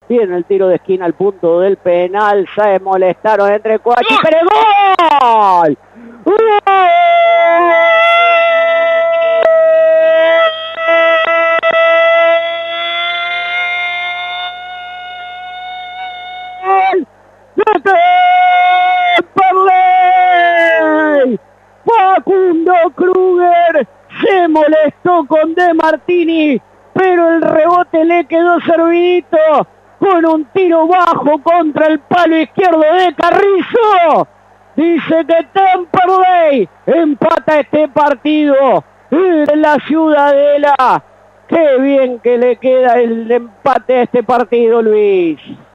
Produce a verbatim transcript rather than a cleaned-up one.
Viene el tiro de esquina al punto del penal. Se molestaron entre Coachi. ¡Pero gol! ¡Gol! Facundo Kruger se molestó con De Martini, pero el rebote le quedó servidito con un tiro bajo contra el palo izquierdo de Carrizo. Dice que Temperley empata este partido en la Ciudadela. Qué bien que le queda el empate a este partido, Luis.